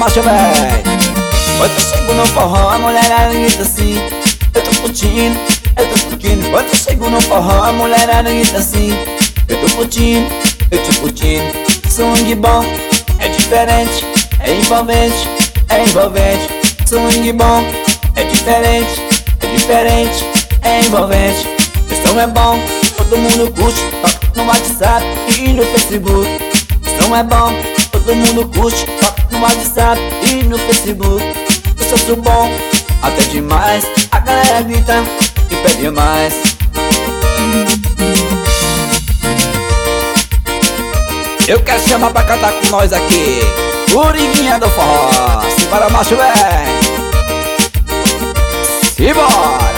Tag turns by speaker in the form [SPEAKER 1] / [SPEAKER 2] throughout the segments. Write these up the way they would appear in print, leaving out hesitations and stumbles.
[SPEAKER 1] marcha, véi. Quando eu chego no forró, a mulherada grita assim: eu tô curtindo, eu tô curtindo. Quando eu chego no forró, a mulherada grita assim: eu tô curtindo, eu tô curtindo. Swing bom, é diferente, é envolvente, é envolvente. Swing bom, é diferente, é envolvente. O som é bom, todo mundo curte, toca no WhatsApp e no Facebook. O som é bom, todo mundo curte, toca no WhatsApp e no Facebook. Eu sou bom, até demais, a galera grita e pede mais. Eu quero chamar pra cantar com nós aqui Uriguinha do forró. Simbora, macho, véi. Simbora.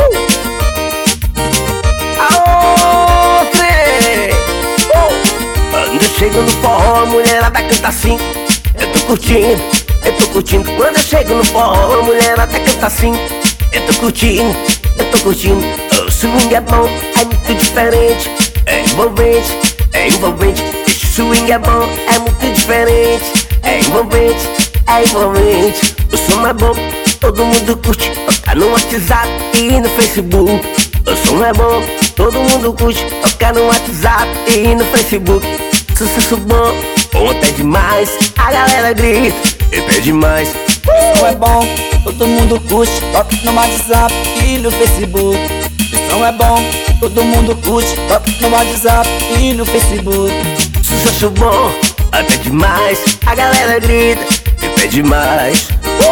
[SPEAKER 2] Aô, três. Quando eu chego no forró, a mulherada canta assim: eu tô curtindo, eu tô curtindo. Quando eu chego no forró, a mulherada canta assim: eu tô curtindo, eu tô curtindo. O swing é bom, é muito diferente, é envolvente, é envolvente. Esse swing é bom, é muito diferente, é envolvente, é envolvente. O som é bom, todo mundo curte, toca no WhatsApp e no Facebook. O som é bom, todo mundo curte, toca no WhatsApp e no Facebook. Sucesso bom, bom até demais, a galera grita e pede mais.
[SPEAKER 1] O som é bom, todo mundo curte, toca no WhatsApp e no Facebook. O som é bom, todo mundo curte, toca no WhatsApp e no Facebook.
[SPEAKER 2] Sucesso bom, até demais, a galera grita e pede mais.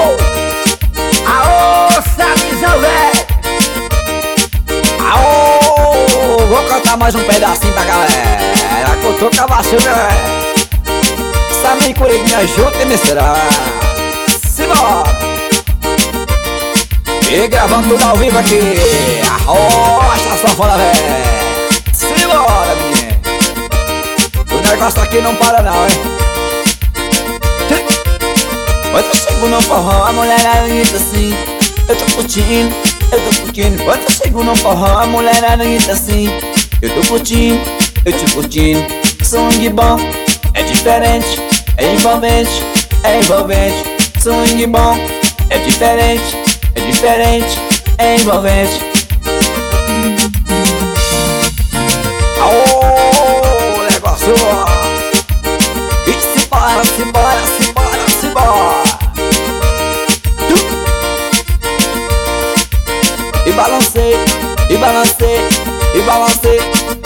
[SPEAKER 2] Aô, Sabizão, véi!
[SPEAKER 1] Aô, vou cantar mais um pedacinho pra galera. Que eu tô cavaçando, velho. Samir e Uriguinha junto e misturar. Simbora. E gravando tudo ao vivo aqui. Arrocha a sanfona, velho. Simbora, menino. O negócio aqui não para não, hein. Quando eu chego no forró, a mulherada grita assim: eu tô curtindo, eu tô curtindo. Quando eu chego no forró, a mulherada grita assim: eu tô curtindo, eu tô curtindo. Swing bom, é diferente, é envolvente, é envolvente. Swing bom, é diferente, é envolvente. Aô, negócio. E simbora, simbora, simbora, simbora. E balancei, e balancei, e balancei.